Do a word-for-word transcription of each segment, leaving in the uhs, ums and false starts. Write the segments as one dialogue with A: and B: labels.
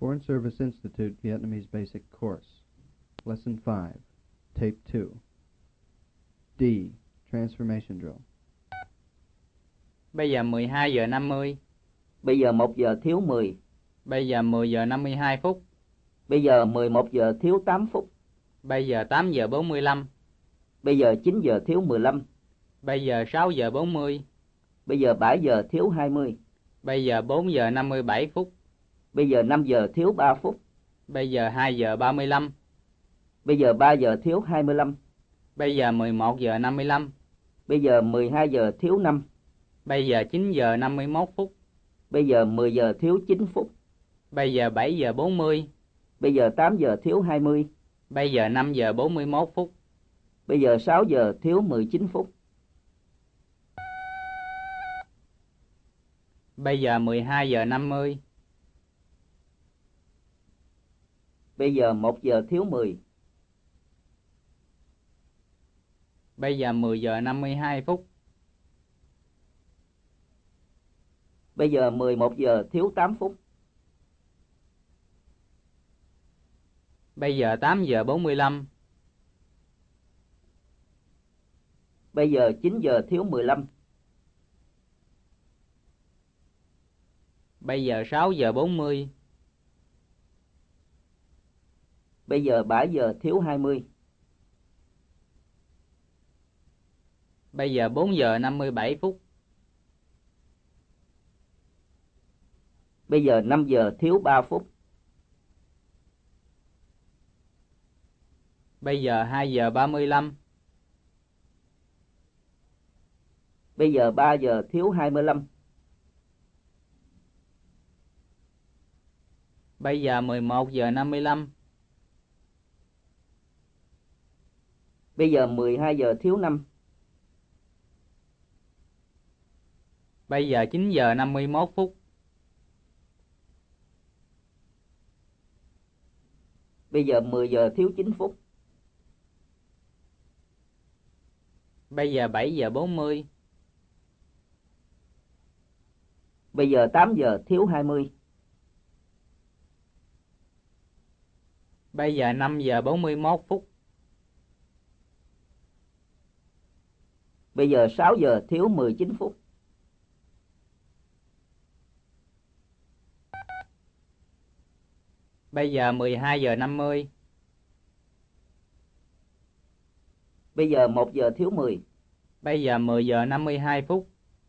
A: Foreign Service Institute Vietnamese Basic Course. Lesson five, Tape two. D. Transformation Drill.
B: Bây giờ mười hai giờ năm mươi.
C: Bây giờ một giờ thiếu mười.
B: Bây giờ mười giờ năm mươi hai phút.
C: Bây giờ mười một giờ thiếu tám phút.
B: Bây giờ tám giờ bốn mươi lăm.
C: Bây giờ chín giờ thiếu mười lăm.
B: Bây giờ sáu giờ bốn mươi.
C: Bây giờ bảy giờ thiếu hai mươi.
B: Bây giờ bốn giờ năm mươi bảy phút.
C: Bây giờ năm giờ thiếu ba phút.
B: Bây giờ hai giờ ba mươi lăm.
C: Bây giờ ba giờ thiếu hai mươi lăm.
B: Bây giờ mười một giờ năm mươi lăm.
C: Bây giờ mười hai giờ thiếu năm.
B: Bây giờ chín giờ năm mươi mốt phút.
C: Bây giờ mười giờ thiếu chín phút.
B: Bây giờ bảy giờ bốn mươi.
C: Bây giờ tám giờ thiếu hai mươi.
B: Bây giờ năm giờ bốn mươi mốt phút.
C: Bây giờ sáu giờ thiếu mười chín phút.
B: Bây giờ mười hai giờ năm mươi.
C: Bây giờ một giờ thiếu mười.
B: Bây giờ mười giờ năm mươi hai phút.
C: Bây giờ mười một giờ thiếu tám phút.
B: Bây giờ tám giờ bốn mươi lăm.
C: Bây giờ chín giờ thiếu mười lăm.
B: Bây giờ sáu giờ bốn mươi.
C: Bây giờ bảy giờ thiếu hai mươi.
B: Bây giờ bốn giờ năm mươi bảy phút.
C: Bây giờ năm giờ thiếu ba phút.
B: Bây giờ hai giờ ba mươi lăm.
C: Bây giờ ba giờ thiếu hai mươi lăm.
B: Bây giờ mười một giờ năm mươi lăm.
C: Bây giờ mười hai giờ thiếu năm.
B: Bây giờ chín giờ năm mươi mốt phút.
C: Bây giờ mười giờ thiếu chín phút.
B: Bây giờ bảy giờ bốn mươi.
C: Bây giờ tám giờ thiếu hai mươi.
B: Bây giờ năm giờ bốn mươi mốt phút.
C: Bây giờ sáu giờ thiếu mười chín phút.
B: Bây giờ mười hai giờ năm mươi.
C: Bây giờ một giờ thiếu mười.
B: Bây giờ mười giờ năm mươi hai phút.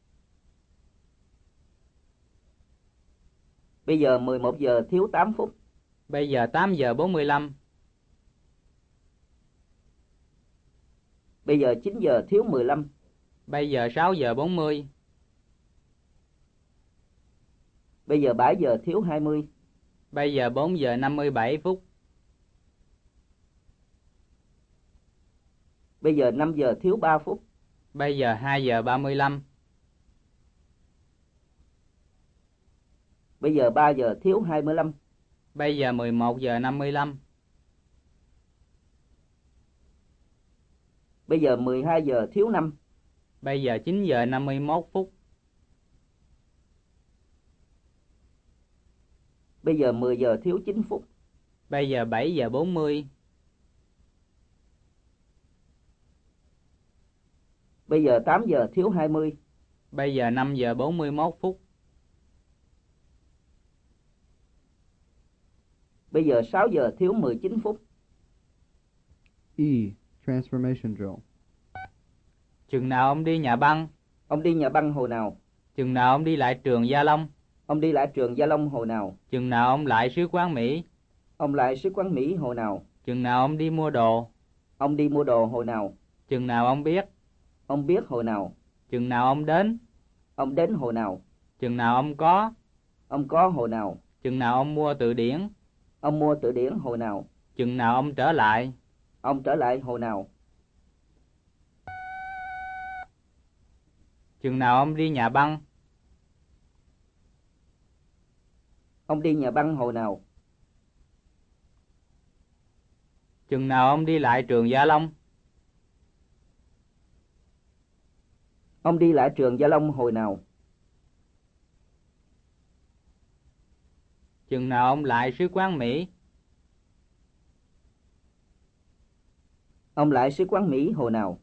C: Bây giờ mười một giờ thiếu tám phút.
B: Bây giờ tám giờ bốn mươi lăm.
C: Bây giờ chín giờ thiếu mười lăm.
B: Bây giờ sáu giờ bốn mươi.
C: Bây giờ bảy giờ thiếu hai mươi.
B: Bây giờ bốn giờ năm mươi bảy phút.
C: Bây giờ năm giờ thiếu ba phút.
B: Bây giờ hai giờ ba mươi lăm.
C: Bây giờ ba giờ thiếu hai mươi lăm.
B: Bây giờ mười một giờ năm mươi lăm.
C: Bây giờ mười hai giờ thiếu năm.
B: Bây giờ chín giờ năm mươi mốt phút.
C: Bây giờ mười giờ thiếu chín phút.
B: Bây giờ bảy giờ bốn mươi.
C: Bây giờ tám giờ thiếu hai mươi.
B: Bây giờ năm giờ bốn mươi mốt phút.
C: Bây giờ sáu giờ thiếu mười chín phút.
A: E. Transformation Drill.
B: Chừng nào ông đi nhà băng?
C: Ông đi nhà băng hồi nào?
B: Chừng nào ông đi lại trường Gia Long?
C: Ông đi lại trường Gia Long hồi nào?
B: Chừng nào ông lại sứ quán Mỹ?
C: Ông lại sứ quán Mỹ hồi nào?
B: Chừng nào ông đi mua đồ?
C: Ông đi mua đồ hồi nào?
B: Chừng nào ông biết?
C: Ông biết hồi nào?
B: Chừng nào ông đến?
C: Ông đến hồi nào?
B: Chừng nào ông có?
C: Ông có hồi nào?
B: Chừng nào ông mua từ điển?
C: Ông mua từ điển hồi nào?
B: Chừng nào ông trở lại?
C: Ông trở lại hồi nào?
B: Chừng nào ông đi nhà băng?
C: Ông đi nhà băng hồi nào?
B: Chừng nào ông đi lại trường Gia Long?
C: Ông đi lại trường Gia Long hồi nào?
B: Chừng nào ông lại sứ quán Mỹ?
C: Ông lại sứ quán Mỹ hồi nào?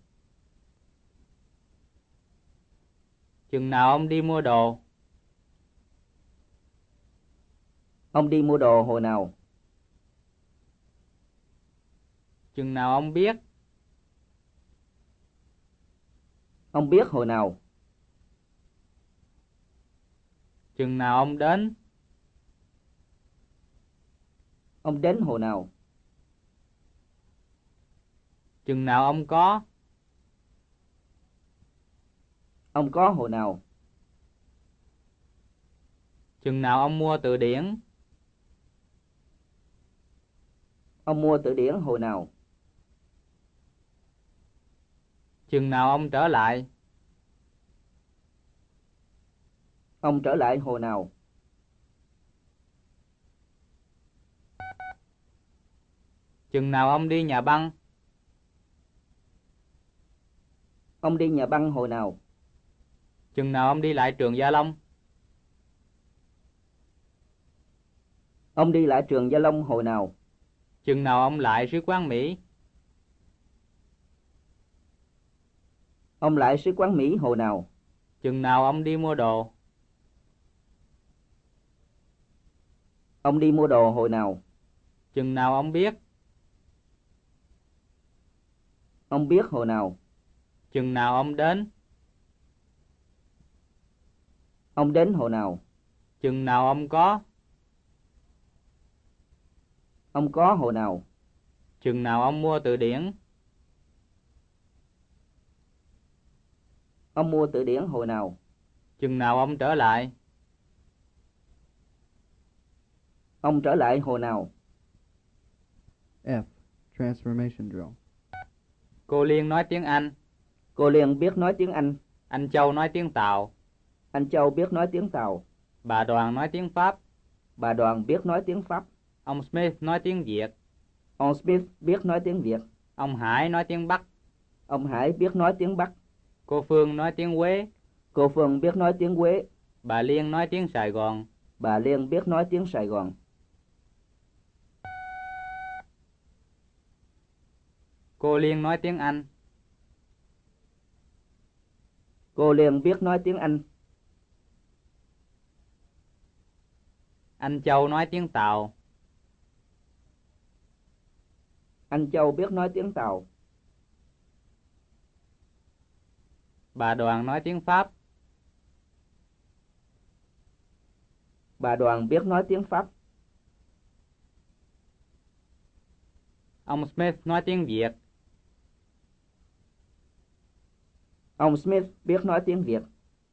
B: Chừng nào ông đi mua đồ?
C: Ông đi mua đồ hồi nào?
B: Chừng nào ông biết?
C: Ông biết hồi nào?
B: Chừng nào ông đến?
C: Ông đến hồi nào?
B: Chừng nào ông có?
C: Ông có hồi nào?
B: Chừng nào ông mua từ điển?
C: Ông mua từ điển hồi nào?
B: Chừng nào ông trở lại?
C: Ông trở lại hồi nào?
B: Chừng nào ông đi nhà băng?
C: Ông đi nhà băng hồi nào?
B: Chừng nào ông đi lại trường Gia Long?
C: Ông đi lại trường Gia Long hồi nào?
B: Chừng nào ông lại sứ quán Mỹ?
C: Ông lại sứ quán Mỹ hồi nào?
B: Chừng nào ông đi mua đồ?
C: Ông đi mua đồ hồi nào?
B: Chừng nào ông biết?
C: Ông biết hồi nào?
B: Chừng nào ông đến?
C: Ông đến hồi nào?
B: Chừng nào ông có?
C: Ông có hồi nào?
B: Chừng nào ông mua từ điển?
C: Ông mua từ điển hồi nào?
B: Chừng nào ông trở lại?
C: Ông trở lại hồi nào?
A: F. Transformation drill.
B: Cô Liên nói tiếng Anh.
C: Cô Liên biết nói tiếng Anh.
B: Anh Châu nói tiếng Tàu.
C: Anh Châu biết nói tiếng Tàu.
B: Bà Đoàn nói tiếng Pháp.
C: Bà Đoàn biết nói tiếng Pháp.
B: Ông Smith nói tiếng Việt.
C: Ông Smith biết nói tiếng Việt.
B: Ông Hải nói tiếng Bắc.
C: Ông Hải biết nói tiếng Bắc.
B: Cô Phương nói tiếng Quế.
C: Cô Phương biết nói tiếng Quế.
B: Bà Liên nói tiếng Sài Gòn.
C: Bà Liên biết nói tiếng Sài Gòn.
B: Cô Liên nói tiếng Anh.
C: Cô Liên biết nói tiếng Anh.
B: Anh Châu nói tiếng Tàu.
C: Anh Châu biết nói tiếng Tàu.
B: Bà Đoàn nói tiếng Pháp.
C: Bà Đoàn biết nói tiếng Pháp.
B: Ông Smith nói tiếng Việt.
C: Ông Smith biết nói tiếng Việt.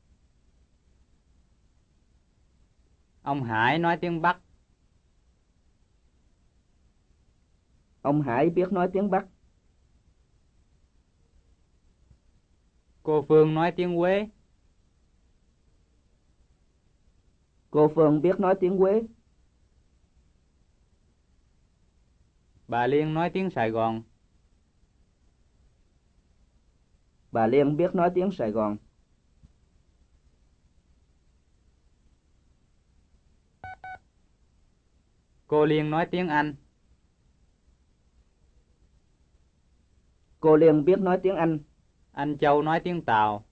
B: Ông Hải nói tiếng Bắc.
C: Ông Hải biết nói tiếng Bắc.
B: Cô Phương nói tiếng Quế.
C: Cô Phương biết nói tiếng Quế.
B: Bà Liên nói tiếng Sài Gòn.
C: Bà Liên biết nói tiếng Sài Gòn.
B: Cô Liên nói tiếng Anh.
C: Cô Liên biết nói tiếng Anh.
B: Anh Châu nói tiếng Tàu.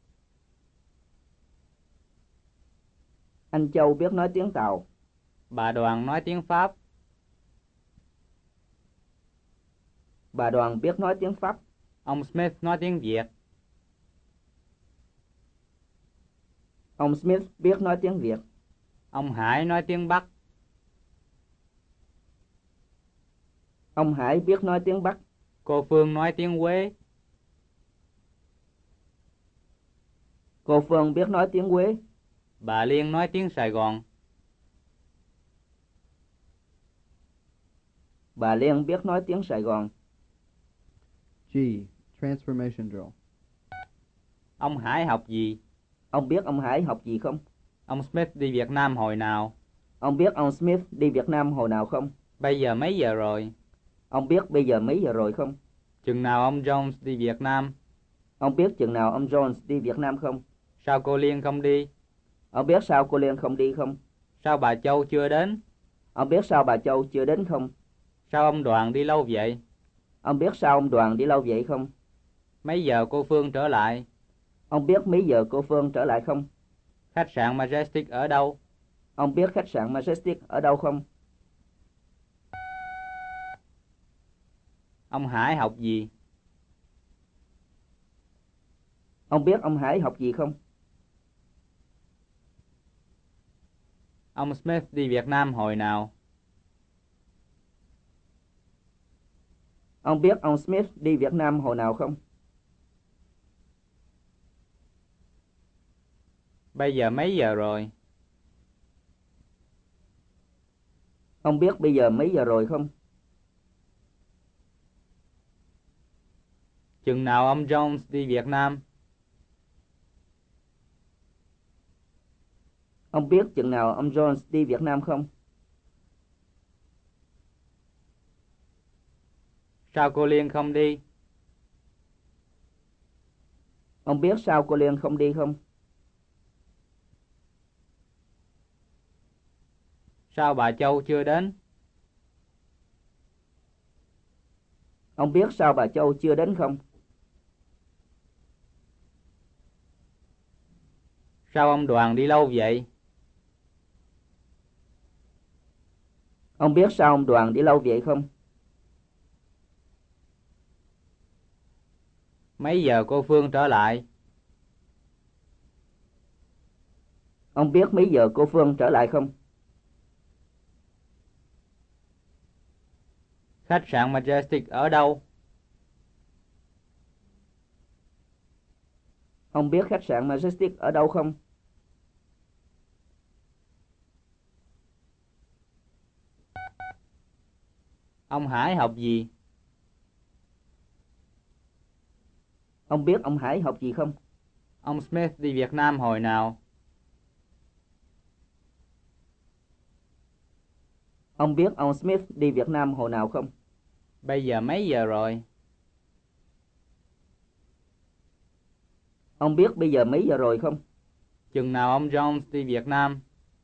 C: Anh Châu biết nói tiếng Tàu.
B: Bà Đoàn nói tiếng Pháp.
C: Bà Đoàn biết nói tiếng Pháp.
B: Ông Smith nói tiếng Việt.
C: Ông Smith biết nói tiếng Việt.
B: Ông Hải nói tiếng Bắc.
C: Ông Hải biết nói tiếng Bắc.
B: Cô Phương nói tiếng Quế.
C: Cô Phương biết nói tiếng Quế.
B: Bà Liên nói tiếng Sài Gòn.
C: Bà Liên biết nói tiếng Sài Gòn.
A: G. Transformation drill.
B: Ông Hải học gì?
C: Ông biết ông Hải học gì không?
B: Ông Smith đi Việt Nam hồi nào?
C: Ông biết ông Smith đi Việt Nam hồi nào không?
B: Bây giờ mấy giờ rồi?
C: Ông biết bây giờ mấy giờ rồi không?
B: Chừng nào ông Jones đi Việt Nam?
C: Ông biết chừng nào ông Jones đi Việt Nam không?
B: Sao cô Liên không đi?
C: Ông biết sao cô Liên không đi không?
B: Sao bà Châu chưa đến?
C: Ông biết sao bà Châu chưa đến không?
B: Sao ông Đoàn đi lâu vậy?
C: Ông biết sao ông Đoàn đi lâu vậy không?
B: Mấy giờ cô Phương trở lại?
C: Ông biết mấy giờ cô Phương trở lại không?
B: Khách sạn Majestic ở đâu?
C: Ông biết khách sạn Majestic ở đâu không?
B: Ông Hải học gì?
C: Ông biết ông Hải học gì không?
B: Ông Smith đi Việt Nam hồi nào?
C: Ông biết ông Smith đi Việt Nam hồi nào không?
B: Bây giờ mấy giờ rồi?
C: Ông biết bây giờ mấy giờ rồi không?
B: Chừng nào ông Jones đi Việt Nam?
C: Ông biết chừng nào ông Jones đi Việt Nam không?
B: Sao cô Liên không đi?
C: Ông biết sao cô Liên không đi không?
B: Sao bà Châu chưa đến?
C: Ông biết sao bà Châu chưa đến không?
B: Sao ông Đoàn đi lâu vậy?
C: Ông biết sao ông Đoàn đi lâu vậy không?
B: Mấy giờ cô Phương trở lại?
C: Ông biết mấy giờ cô Phương trở lại không?
B: Khách sạn Majestic ở đâu?
C: Ông biết khách sạn Majestic ở đâu không?
B: Ông Hải học gì?
C: Ông biết ông Hải học gì không?
B: Ông Smith đi Việt Nam hồi nào?
C: Ông biết ông Smith đi Việt Nam hồi nào không?
B: Bây giờ mấy giờ rồi?
C: Ông biết bây giờ mấy giờ rồi không?
B: Chừng nào ông Jones đi Việt Nam?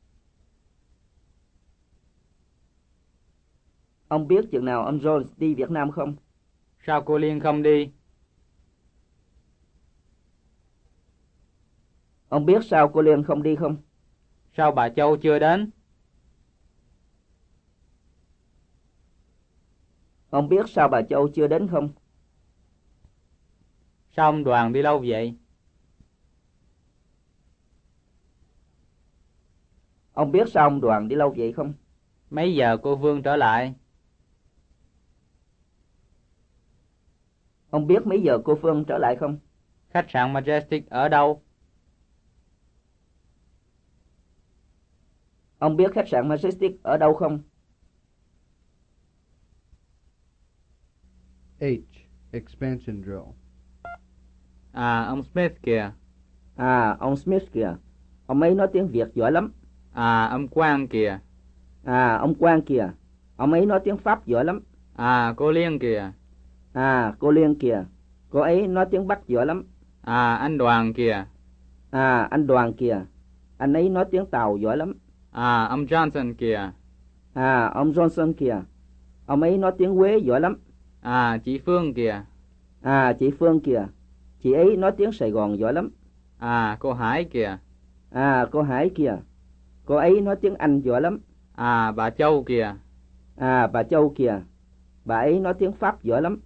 C: Ông biết chừng nào ông Jones đi Việt Nam không?
B: Sao cô Liên không đi?
C: Ông biết sao cô Liên không đi không?
B: Sao bà Châu chưa đến?
C: Ông biết sao bà Châu chưa đến không?
B: Sao ông Đoàn đi lâu vậy?
C: Ông biết sao ông Đoàn đi lâu vậy không?
B: Mấy giờ cô Phương trở lại?
C: Ông biết mấy giờ cô Phương trở lại không?
B: Khách sạn Majestic ở đâu?
C: Ông biết khách sạn Majestic ở đâu không?
A: H. Expansion drill.
B: À, ông Smith kìa.
C: À, ông Smith kìa. Ông ấy nói tiếng Việt giỏi lắm.
B: À, ông Quang kìa.
C: À, ông Quang kìa. Ông ấy nói tiếng Pháp giỏi lắm.
B: À, cô Liên kìa.
C: À, cô Liên kìa. Cô ấy nói tiếng Bắc giỏi lắm.
B: À, anh Đoàn kìa.
C: À, anh Đoàn kìa. Anh ấy nói tiếng Tàu giỏi lắm.
B: À, ông Johnson kìa.
C: À, ông Johnson kìa. Ông ấy nói tiếng Quế giỏi lắm.
B: À, chị Phương kìa.
C: À, chị Phương kìa. Chị ấy nói tiếng Sài Gòn giỏi lắm.
B: À, cô Hải kìa.
C: À, cô Hải kìa. Cô ấy nói tiếng Anh giỏi lắm.
B: À, bà Châu kìa.
C: À, bà Châu kìa. Bà ấy nói tiếng Pháp giỏi lắm.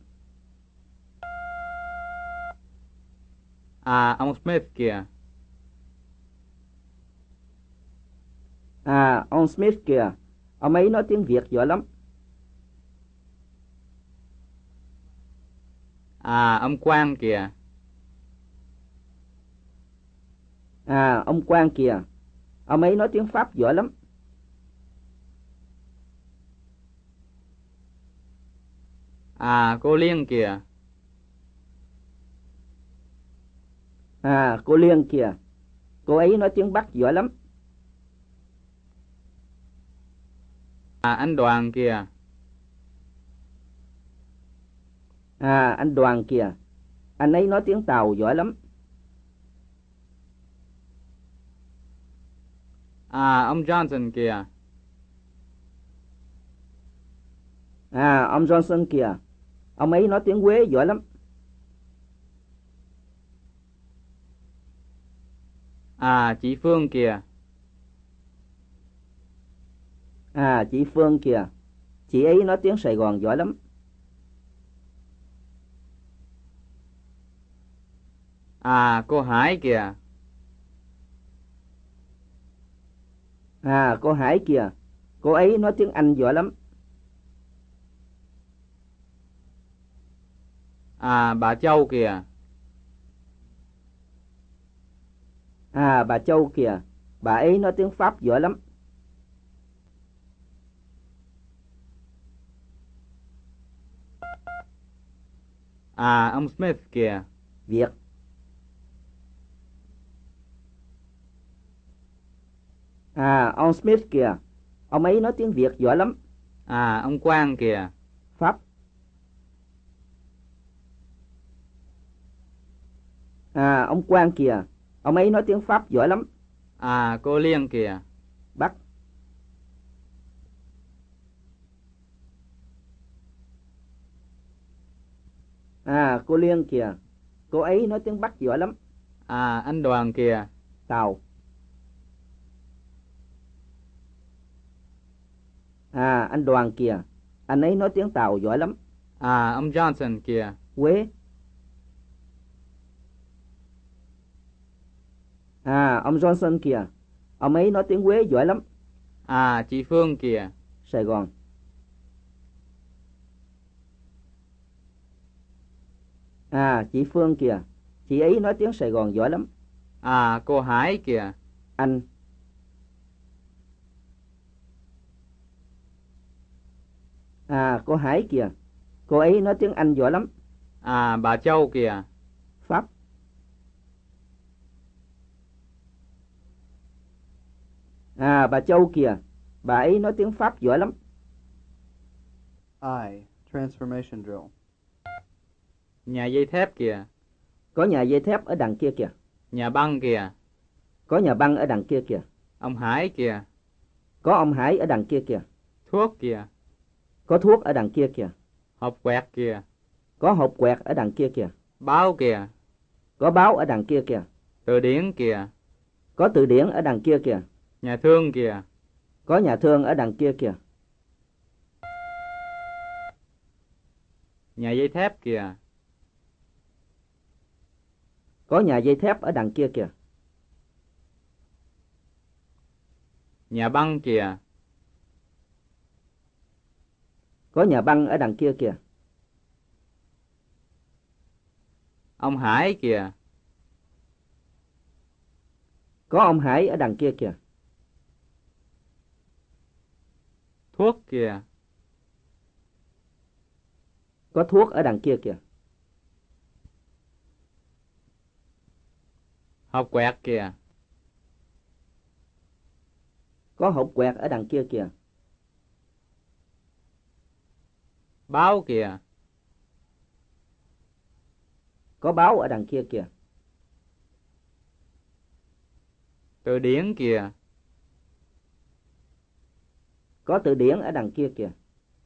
B: À, ông Smith kìa.
C: À, ông Smith kìa. Ông ấy nói tiếng Việt giỏi lắm.
B: À, ông Quang kìa.
C: À, ông Quang kìa. Ông ấy nói tiếng Pháp giỏi lắm.
B: À, cô Liên kìa.
C: À, cô Liên kìa. Cô ấy nói tiếng Bắc giỏi lắm.
B: À, anh Đoàn kìa.
C: À, anh Đoàn kìa. Anh ấy nói tiếng Tàu giỏi lắm.
B: À, ông Johnson kìa.
C: À, ông Johnson kìa, ông ấy nói tiếng Quế giỏi lắm.
B: À, chị Phương kìa.
C: À, chị Phương kìa, chị ấy nói tiếng Sài Gòn giỏi lắm.
B: À, cô Hải kìa.
C: À, cô Hải kìa, cô ấy nói tiếng Anh giỏi lắm.
B: À, bà Châu kìa.
C: À, bà Châu kìa, bà ấy nói tiếng Pháp giỏi lắm.
B: À, ông Smith kìa.
C: Việt. À, ông Smith kìa, ông ấy nói tiếng Việt giỏi lắm.
B: À, ông Quang kìa.
C: Pháp. À, ông Quang kìa, ông ấy nói tiếng Pháp giỏi lắm.
B: À, cô Liên kìa.
C: Bắc. À, cô Liên kìa, cô ấy nói tiếng Bắc giỏi lắm.
B: À, anh Đoàn kìa.
C: Tàu. À, anh Đoàn kìa, anh ấy nói tiếng Tàu giỏi lắm.
B: À, ông Johnson kìa.
C: Quế. À, ông Johnson kìa, ông ấy nói tiếng Quế giỏi lắm.
B: À, chị Phương kìa.
C: Sài Gòn. À, chị Phương kìa, chị ấy nói tiếng Sài Gòn giỏi lắm.
B: À, cô Hải kìa.
C: Anh. À, cô Hải kìa, cô ấy nói tiếng Anh giỏi lắm.
B: À, bà Châu kìa.
C: Pháp. À, bà Châu kìa, bà ấy nói tiếng Pháp giỏi lắm.
A: I. Transformation drill.
B: Nhà dây thép kìa.
C: Có nhà dây thép ở đằng kia kìa.
B: Nhà băng kìa.
C: Có nhà băng ở đằng kia kìa.
B: Ông Hải kìa.
C: Có ông Hải ở đằng kia kìa.
B: Thuốc kìa.
C: Có thuốc ở đằng kia kìa.
B: Hộp quẹt kìa.
C: Có hộp quẹt ở đằng kia kìa.
B: Báo kìa.
C: Có báo ở đằng kia kìa.
B: Từ điển kìa.
C: Có từ điển ở đằng kia kìa.
B: Nhà thương kìa.
C: Có nhà thương ở đằng kia kìa.
B: Nhà dây thép kìa.
C: Có nhà dây thép ở đằng kia kìa.
B: Nhà băng kìa.
C: Có nhà băng ở đằng kia kìa.
B: Ông Hải kìa.
C: Có ông Hải ở đằng kia kìa.
B: Thuốc kìa.
C: Có thuốc ở đằng kia kìa.
B: Hộp quẹt kìa.
C: Có hộp quẹt ở đằng kia kìa.
B: Báo kìa.
C: Có báo ở đằng kia kìa.
B: Từ điển kìa.
C: Có từ điển ở đằng kia kìa.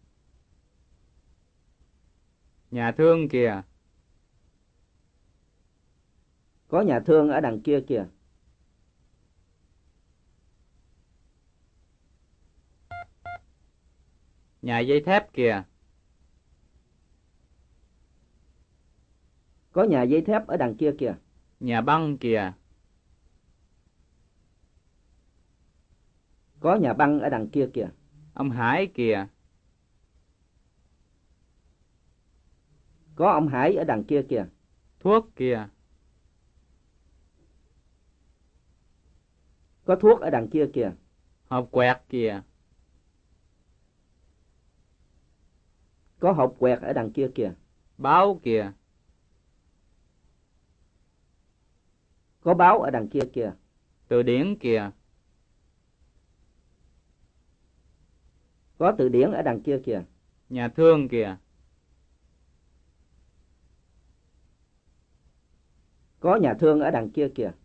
B: Nhà thương kìa.
C: Có nhà thương ở đằng kia kìa.
B: Nhà dây thép kìa.
C: Có nhà dây thép ở đằng kia kìa.
B: Nhà băng kìa.
C: Có nhà băng ở đằng kia kìa.
B: Ông Hải kìa.
C: Có ông Hải ở đằng kia kìa.
B: Thuốc kìa.
C: Có thuốc ở đằng kia kìa.
B: Hộp quẹt kìa.
C: Có hộp quẹt ở đằng kia kìa.
B: Báo kìa.
C: Có báo ở đằng kia kìa.
B: Từ điển kìa.
C: Có từ điển ở đằng kia kìa.
B: Nhà thương kìa.
C: Có nhà thương ở đằng kia kìa.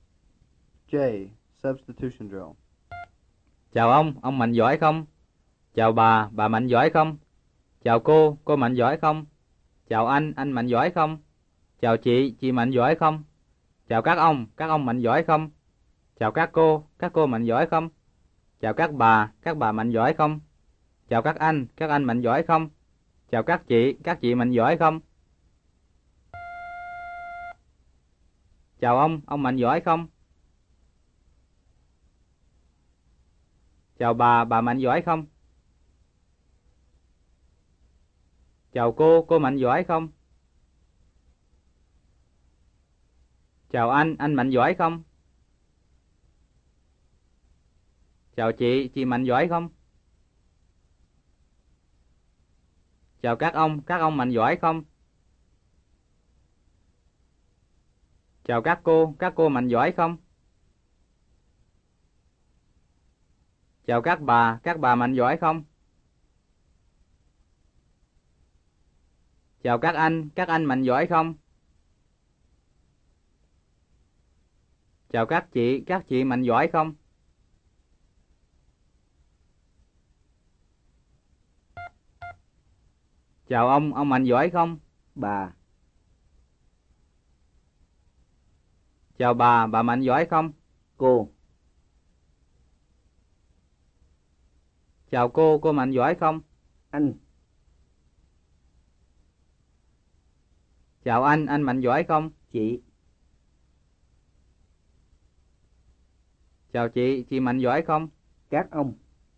A: J. Substitution drill.
B: Chào ông, ông mạnh giỏi không? Chào bà, bà Mạnh giỏi không? Chào cô, cô Mạnh giỏi không? Chào anh, anh Mạnh giỏi không? Chào chị, chị Mạnh giỏi không? Chào các ông, các ông Mạnh giỏi không? Chào các cô, các cô Mạnh giỏi không? Chào các bà, các bà Mạnh giỏi không? Chào các anh, các anh Mạnh giỏi không? Chào các chị, các chị Mạnh giỏi không? Chào ông, ông Mạnh giỏi không? Chào bà, bà Mạnh giỏi không? Chào cô, cô Mạnh giỏi không? Chào anh, anh Mạnh giỏi không? Chào chị, chị Mạnh giỏi không? Chào các ông, các ông Mạnh giỏi không? Chào các cô, các cô Mạnh giỏi không? Chào các bà, các bà Mạnh giỏi không? Chào các anh, các anh Mạnh giỏi không? Chào các chị, các chị Mạnh giỏi không? Chào ông, ông Mạnh giỏi không?
C: Bà.
B: Chào bà, bà Mạnh giỏi không?
C: Cô.
B: Chào cô, cô Mạnh giỏi không?
C: Anh.
B: Chào anh, anh Mạnh giỏi không?
C: Chị.
B: Chào chị, chị Mạnh giỏi không?
C: Các ông.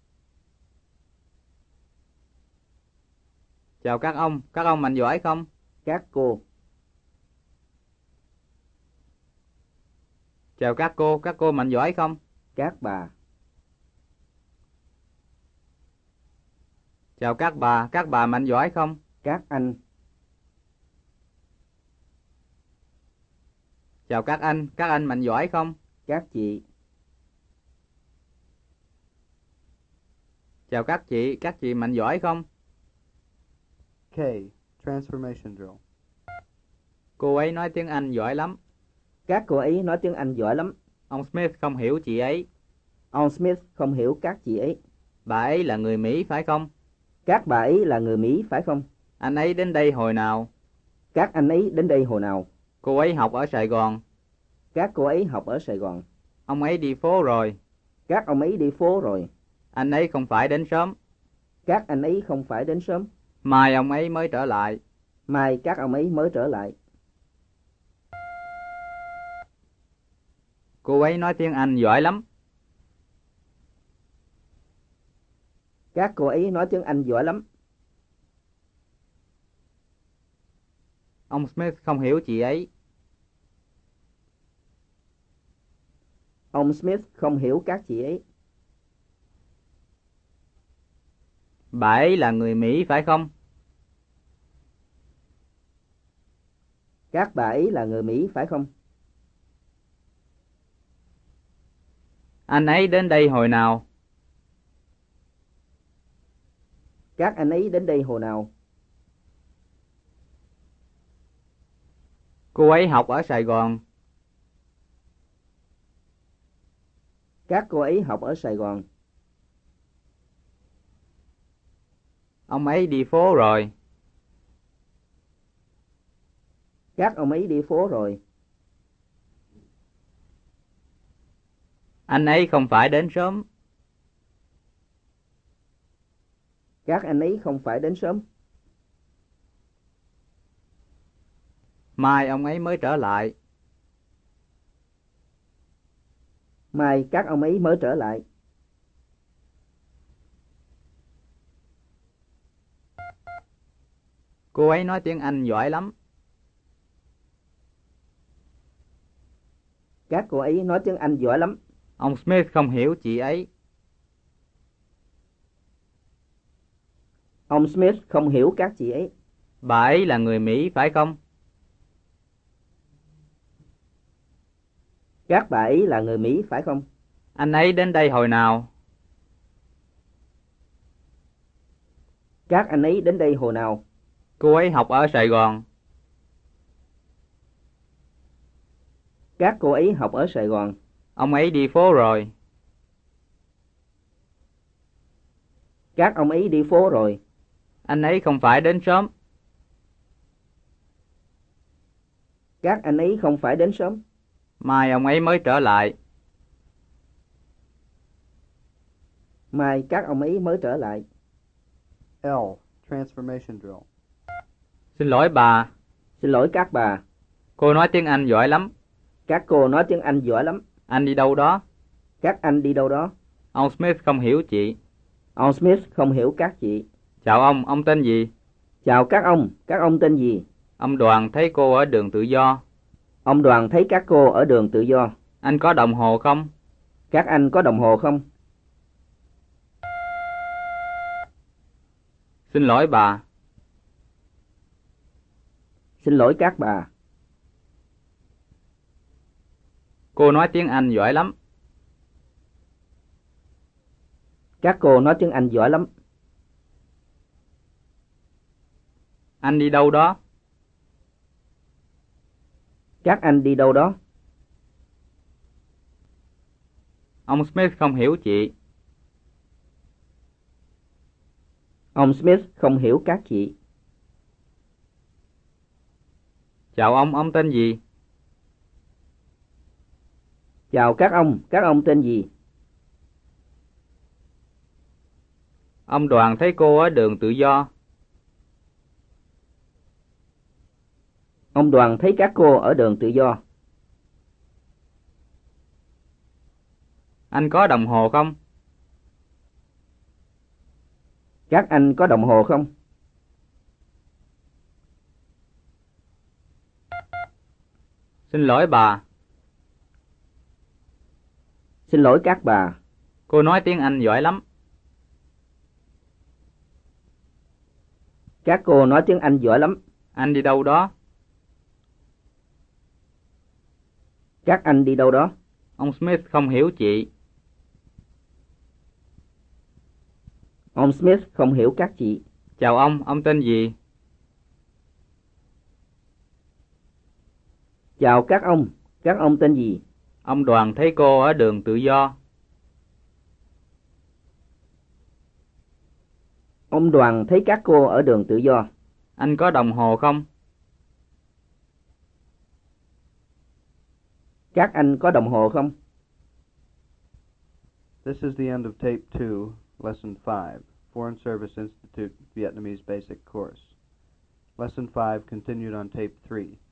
B: Chào các ông, các ông Mạnh giỏi không?
C: Các cô.
B: Chào các cô, các cô Mạnh giỏi không?
C: Các bà.
B: Chào các bà, các bà Mạnh giỏi không?
C: Các anh.
B: Chào các anh, các anh Mạnh giỏi không?
C: Các chị.
B: Chào các chị, các chị Mạnh giỏi không?
A: K. Transformation drill.
B: Cô ấy nói tiếng Anh giỏi lắm.
C: Các cô ấy nói tiếng Anh giỏi lắm.
B: Ông Smith không hiểu chị ấy.
C: Ông Smith không hiểu các chị ấy.
B: Bà ấy là người Mỹ phải không?
C: Các bà ấy là người Mỹ phải không?
B: Anh ấy đến đây hồi nào?
C: Các anh ấy đến đây hồi nào?
B: Cô ấy học ở Sài Gòn.
C: Các cô ấy học ở Sài Gòn.
B: Ông ấy đi phố rồi.
C: Các ông ấy đi phố rồi.
B: Anh ấy không phải đến sớm.
C: Các anh ấy không phải đến sớm.
B: Mai ông ấy mới trở lại.
C: Mai các ông ấy mới trở lại.
B: Cô ấy nói tiếng Anh giỏi lắm.
C: Các cô ấy nói tiếng Anh giỏi lắm.
B: Ông Smith không hiểu chị ấy.
C: Ông Smith không hiểu các chị ấy.
B: Bà ấy là người Mỹ phải không?
C: Các bà ấy là người Mỹ phải không?
B: Anh ấy đến đây hồi nào?
C: Các anh ấy đến đây hồi nào?
B: Cô ấy học ở Sài Gòn.
C: Các cô ấy học ở Sài Gòn.
B: Ông ấy đi phố rồi.
C: Các ông ấy đi phố rồi.
B: Anh ấy không phải đến sớm.
C: Các anh ấy không phải đến sớm.
B: Mai ông ấy mới trở lại.
C: Mai các ông ấy mới trở lại.
B: Cô ấy nói tiếng Anh giỏi lắm.
C: Các cô ấy nói tiếng Anh giỏi lắm.
B: Ông Smith không hiểu chị ấy.
C: Ông Smith không hiểu các chị ấy.
B: Bà ấy là người Mỹ phải không?
C: Các bà ấy là người Mỹ phải không?
B: Anh ấy đến đây hồi nào?
C: Các anh ấy đến đây hồi nào?
B: Cô ấy học ở Sài Gòn.
C: Các cô ấy học ở Sài Gòn.
B: Ông ấy đi phố rồi.
C: Các ông ấy đi phố rồi.
B: Anh ấy không phải đến sớm.
C: Các anh ấy không phải đến sớm.
B: Mai ông ấy mới trở lại.
C: Mai các ông ấy mới trở lại.
A: L. Transformation drill.
B: Xin lỗi bà.
C: Xin lỗi các bà.
B: Cô nói tiếng Anh giỏi lắm.
C: Các cô nói tiếng Anh giỏi lắm.
B: Anh đi đâu đó?
C: Các anh đi đâu đó?
B: Ông Smith không hiểu chị.
C: Ông Smith không hiểu các chị.
B: Chào ông, ông tên gì?
C: Chào các ông, các ông tên gì?
B: Ông Đoàn thấy cô ở đường Tự Do.
C: Ông Đoàn thấy các cô ở đường Tự Do.
B: Anh có đồng hồ không?
C: Các anh có đồng hồ không?
B: Xin lỗi bà.
C: Xin lỗi các bà.
B: Cô nói tiếng Anh giỏi lắm.
C: Các cô nói tiếng Anh giỏi lắm.
B: Anh đi đâu đó?
C: Các anh đi đâu đó?
B: Ông Smith không hiểu chị.
C: Ông Smith không hiểu các chị.
B: Chào ông, ông tên gì?
C: Chào các ông, các ông tên gì?
B: Ông Đoàn thấy cô ở đường Tự Do.
C: Ông Đoàn thấy các cô ở đường Tự Do.
B: Anh có đồng hồ không?
C: Các anh có đồng hồ không?
B: Xin lỗi bà.
C: Xin lỗi các bà.
B: Cô nói tiếng Anh giỏi lắm.
C: Các cô nói tiếng Anh giỏi lắm.
B: Anh đi đâu đó?
C: Các anh đi đâu đó?
B: Ông Smith không hiểu chị.
C: Ông Smith không hiểu các chị.
B: Chào ông, ông tên gì?
C: Chào các ông, các ông tên gì?
B: Ông Đoàn thấy cô ở đường Tự Do.
C: Ông Đoàn thấy các cô ở đường Tự Do.
B: Anh có đồng hồ không?
C: Các anh có đồng hồ không?
A: This is the end of Tape two, Lesson five, Foreign Service Institute Vietnamese Basic Course. Lesson five continued on Tape three.